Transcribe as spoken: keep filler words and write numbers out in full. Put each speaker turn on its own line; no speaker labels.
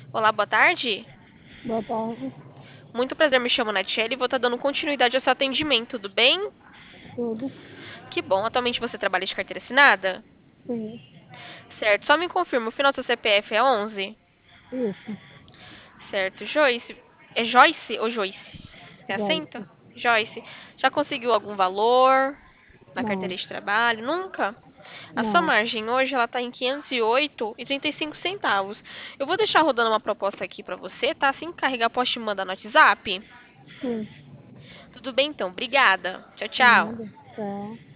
Olá, boa tarde.
Boa tarde,
Muito prazer, me chamo Natiele e vou estar dando continuidade ao seu atendimento, tudo bem?
tudo.
Que bom, atualmente você trabalha de carteira assinada?
Sim,
Certo, só me confirma, o final do seu C P F é onze?
isso.
Certo, Joyce. É Joyce ou Joyce? É acento?
Joyce.
Joyce. Já conseguiu algum valor na carteira
Não,
de trabalho? Nunca? A sua
não.
margem hoje ela está em quinhentos e oito e trinta e cinco centavos. Eu vou deixar rodando uma proposta aqui para você, tá? Assim que carregar, posso te mandar no WhatsApp?
Sim,
Tudo bem então, obrigada. Tchau, tchau.
nada. Tchau.